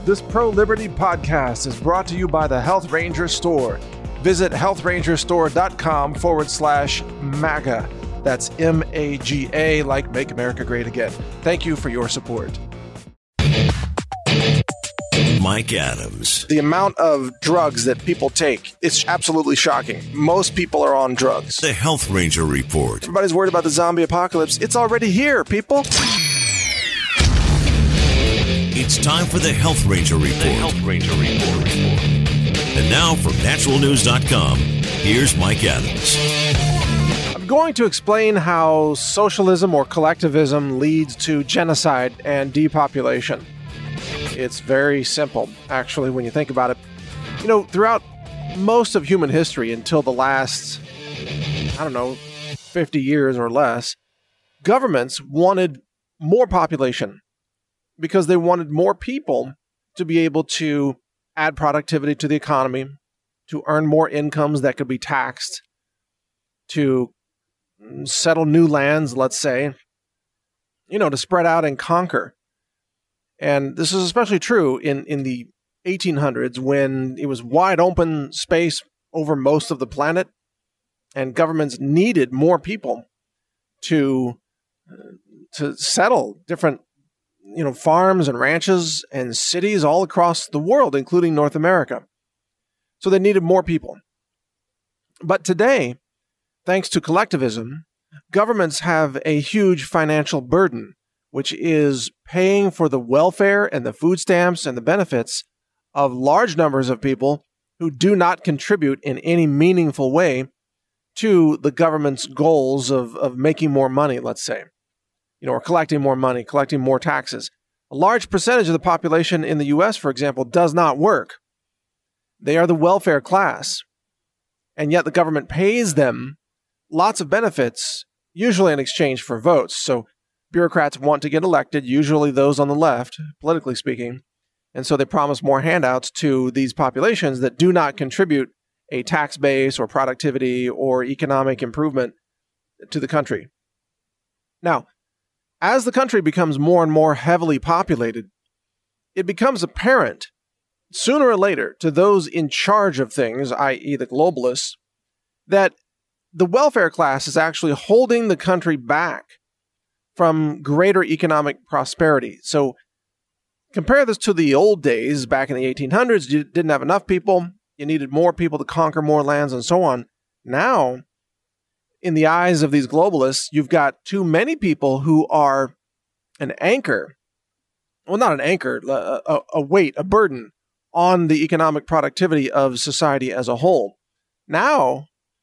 This pro-liberty podcast is brought to you by the Health Ranger Store. Visit healthrangerstore.com/MAGA. That's MAGA, like Make America Great Again. Thank you for your support. Mike Adams. The amount of drugs that people take, it's absolutely shocking. Most people are on drugs. The Health Ranger Report. Everybody's worried about the zombie apocalypse. It's already here, people. It's time for the Health Ranger Report. The Health Ranger Report. And now from naturalnews.com, here's Mike Adams. I'm going to explain how socialism or collectivism leads to genocide and depopulation. It's very simple, actually, when you think about it. You know, throughout most of human history until the last, 50 years or less, governments wanted more population because they wanted more people to be able to add productivity to the economy, to earn more incomes that could be taxed, to settle new lands, let's say, to spread out and conquer. And this is especially true in the 1800s when it was wide open space over most of the planet and governments needed more people to settle different farms and ranches and cities all across the world, including North America. So they needed more people. But today, thanks to collectivism, governments have a huge financial burden, which is paying for the welfare and the food stamps and the benefits of large numbers of people who do not contribute in any meaningful way to the government's goals of making more money, let's say, or collecting more money, collecting more taxes. A large percentage of the population in the U.S., for example, does not work. They are the welfare class, and yet the government pays them lots of benefits, usually in exchange for votes. So bureaucrats want to get elected, usually those on the left, politically speaking, and so they promise more handouts to these populations that do not contribute a tax base or productivity or economic improvement to the country. Now, as the country becomes more and more heavily populated, it becomes apparent sooner or later to those in charge of things, i.e. the globalists, that the welfare class is actually holding the country back from greater economic prosperity. So compare this to the old days back in the 1800s. You didn't have enough people. You needed more people to conquer more lands and so on. Now, in the eyes of these globalists, you've got too many people who are an anchor. Well, not an anchor, a weight, a burden on the economic productivity of society as a whole. Now,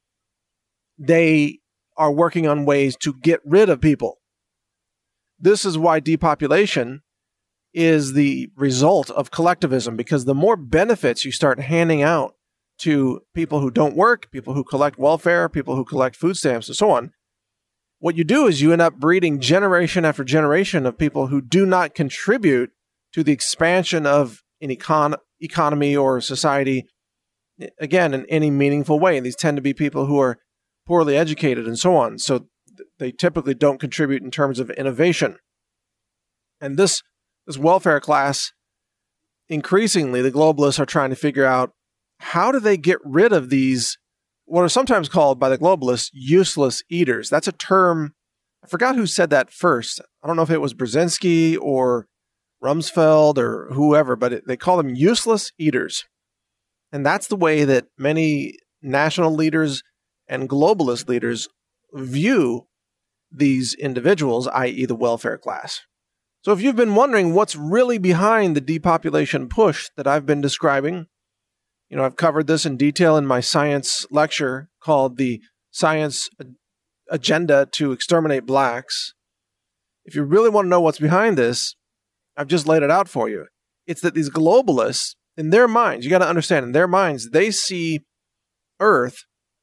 they are working on ways to get rid of people. This is why depopulation is the result of collectivism, because the more benefits you start handing out to people who don't work, people who collect welfare, people who collect food stamps, and so on, what you do is you end up breeding generation after generation of people who do not contribute to the expansion of an economy or society, again, in any meaningful way. And these tend to be people who are poorly educated and so on. So they typically don't contribute in terms of innovation. And this welfare class, increasingly, the globalists are trying to figure out, how do they get rid of these, what are sometimes called by the globalists, useless eaters? That's a term, I forgot who said that first. I don't know if it was Brzezinski or Rumsfeld or whoever, but they call them useless eaters. And that's the way that many national leaders and globalist leaders view these individuals, i.e. the welfare class. So if you've been wondering what's really behind the depopulation push that I've been describing, I've covered this in detail in my science lecture called The Science Agenda to Exterminate Blacks. If you really want to know what's behind this, I've just laid it out for you. It's that these globalists, in their minds, you got to understand, in their minds, they see Earth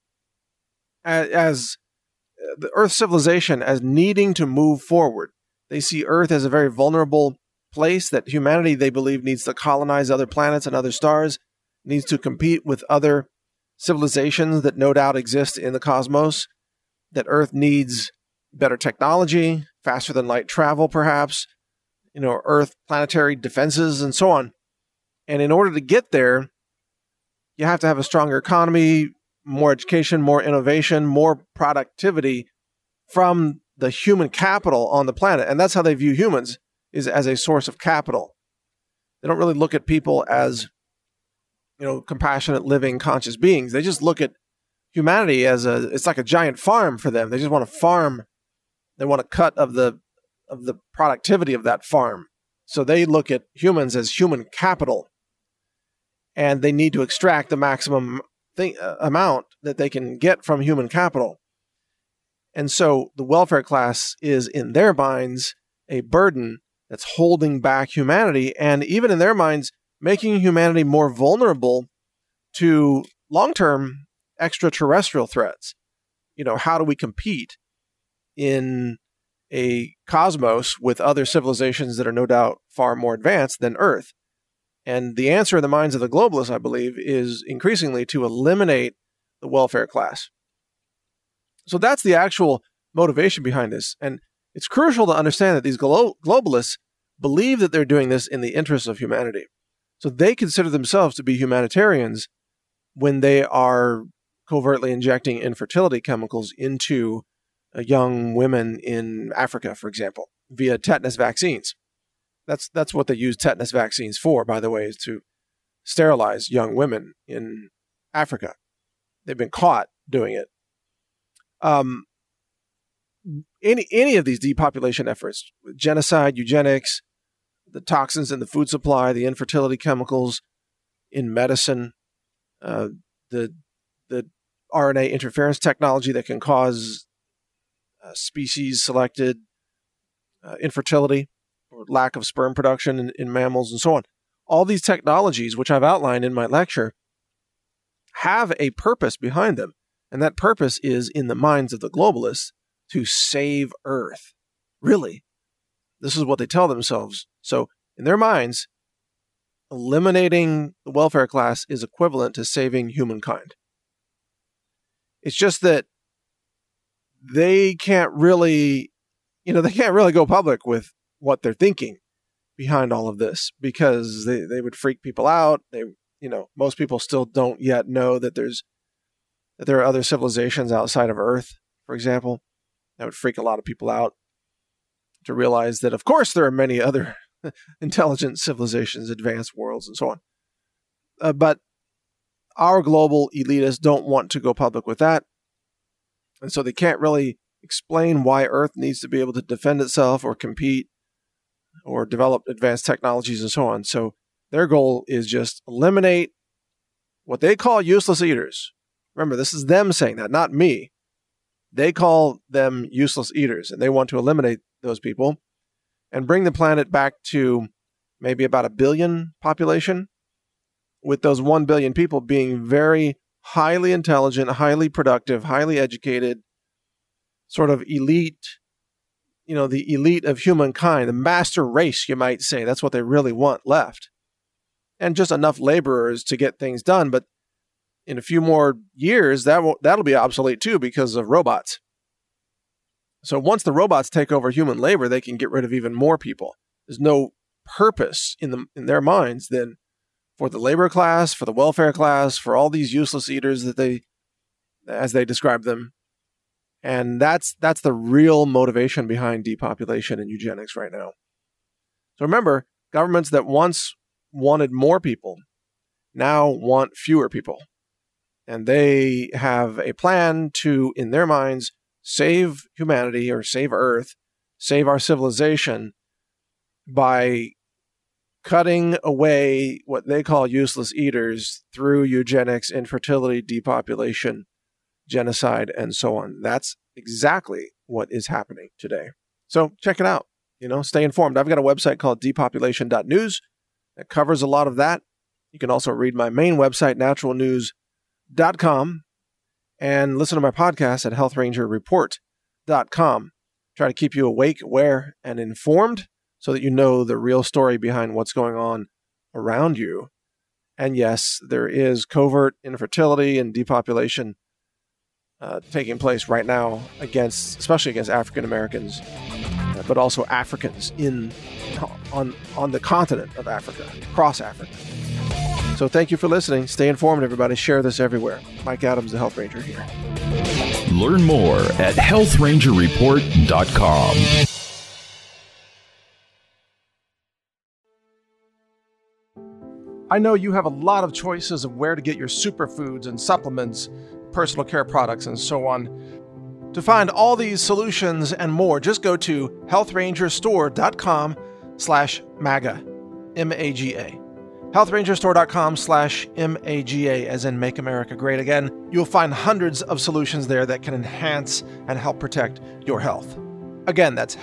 as the Earth civilization as needing to move forward. They see Earth as a very vulnerable place that humanity, they believe, needs to colonize other planets and other stars, needs to compete with other civilizations that no doubt exist in the cosmos, that Earth needs better technology, faster than light travel, perhaps, Earth planetary defenses, and so on. And in order to get there, you have to have a stronger economy, more education, more innovation, more productivity from the human capital on the planet. And that's how they view humans, is as a source of capital. They don't really look at people as, compassionate, living, conscious beings. They just look at humanity as it's like a giant farm for them. They just want to farm. They want a cut of the productivity of that farm. So they look at humans as human capital, and they need to extract the maximum amount that they can get from human capital. And so the welfare class is, in their minds, a burden that's holding back humanity, and even in their minds, making humanity more vulnerable to long-term extraterrestrial threats. How do we compete in a cosmos with other civilizations that are no doubt far more advanced than Earth? And the answer in the minds of the globalists, I believe, is increasingly to eliminate the welfare class. So that's the actual motivation behind this. And it's crucial to understand that these globalists believe that they're doing this in the interest of humanity. So they consider themselves to be humanitarians when they are covertly injecting infertility chemicals into young women in Africa, for example, via tetanus vaccines. That's what they use tetanus vaccines for, by the way, is to sterilize young women in Africa. They've been caught doing it. Any of these depopulation efforts, genocide, eugenics, the toxins in the food supply, the infertility chemicals in medicine, the RNA interference technology that can cause species-selected infertility or lack of sperm production in mammals and so on. All these technologies, which I've outlined in my lecture, have a purpose behind them. And that purpose is, in the minds of the globalists, to save Earth. Really. This is what they tell themselves. So, in their minds, eliminating the welfare class is equivalent to saving humankind. It's just that they can't really go public with what they're thinking behind all of this, because they would freak people out. Most people still don't yet know that there are other civilizations outside of Earth, for example. That would freak a lot of people out to realize that, of course, there are many other intelligent civilizations, advanced worlds, and so on. But our global elitists don't want to go public with that. And so they can't really explain why Earth needs to be able to defend itself or compete or develop advanced technologies and so on. So their goal is just eliminate what they call useless eaters. Remember, this is them saying that, not me. They call them useless eaters, and they want to eliminate those people and bring the planet back to maybe about 1 billion population, with those 1 billion people being very highly intelligent, highly productive, highly educated, sort of elite, the elite of humankind, the master race, you might say. That's what they really want left. And just enough laborers to get things done. But in a few more years, that'll be obsolete too, because of robots. So once the robots take over human labor, they can get rid of even more people. There's no purpose in their minds then for the labor class, for the welfare class, for all these useless eaters as they describe them. And that's the real motivation behind depopulation and eugenics right now. So remember, governments that once wanted more people now want fewer people. And they have a plan to, in their minds, save humanity or save Earth, save our civilization by cutting away what they call useless eaters through eugenics, infertility, depopulation, genocide, and so on. That's exactly what is happening today. So check it out. Stay informed. I've got a website called depopulation.news that covers a lot of that. You can also read my main website, naturalnews.com, and listen to my podcast at healthrangerreport.com. Try to keep you awake, aware, and informed so that you know the real story behind what's going on around you. And yes, there is covert infertility and depopulation taking place right now, especially against African Americans, but also Africans on the continent of Africa, across Africa. So thank you for listening. Stay informed, everybody. Share this everywhere. Mike Adams, the Health Ranger here. Learn more at healthrangerreport.com. I know you have a lot of choices of where to get your superfoods and supplements, personal care products, and so on. To find all these solutions and more, just go to healthrangerstore.com/MAGA, M-A-G-A. healthrangerstore.com/MAGA, as in Make America Great Again. You'll find hundreds of solutions there that can enhance and help protect your health. Again, that's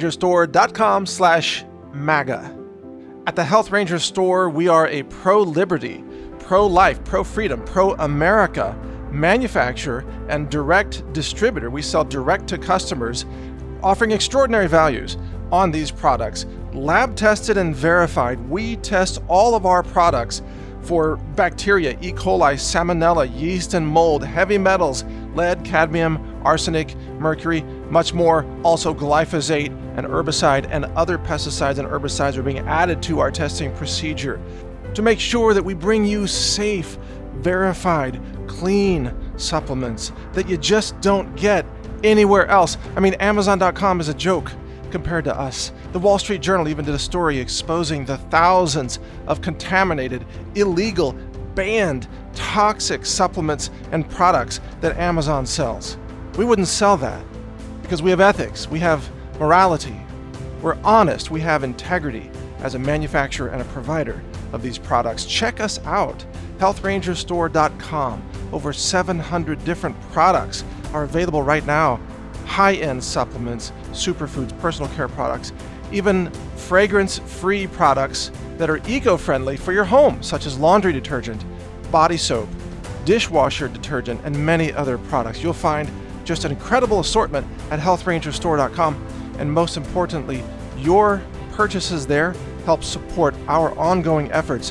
healthrangerstore.com/MAGA. At the Health Ranger Store, we are a pro-liberty, pro-life, pro-freedom, pro-America manufacturer and direct distributor. We sell direct to customers, offering extraordinary values on these products. Lab tested and verified. We test all of our products for bacteria, E. coli, salmonella, yeast and mold, heavy metals, lead, cadmium, arsenic, mercury, much more. Also glyphosate, and herbicide and other pesticides and herbicides are being added to our testing procedure to make sure that we bring you safe, verified, clean supplements that you just don't get anywhere else. I mean, Amazon.com is a joke compared to us. The Wall Street Journal even did a story exposing the thousands of contaminated, illegal, banned, toxic supplements and products that Amazon sells. We wouldn't sell that because we have ethics, we have morality, we're honest, we have integrity as a manufacturer and a provider of these products. Check us out, healthrangerstore.com. Over 700 different products are available right now. High-end supplements, superfoods, personal care products, even fragrance-free products that are eco-friendly for your home, such as laundry detergent, body soap, dishwasher detergent, and many other products. You'll find just an incredible assortment at healthrangerstore.com. And most importantly, your purchases there help support our ongoing efforts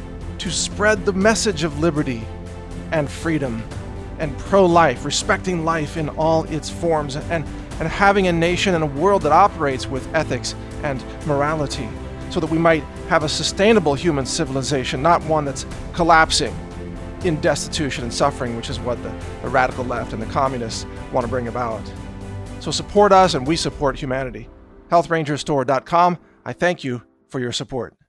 to spread the message of liberty and freedom and pro-life, respecting life in all its forms, and having a nation and a world that operates with ethics and morality so that we might have a sustainable human civilization, not one that's collapsing in destitution and suffering, which is what the radical left and the communists want to bring about. So support us and we support humanity. healthrangerstore.com. I thank you for your support.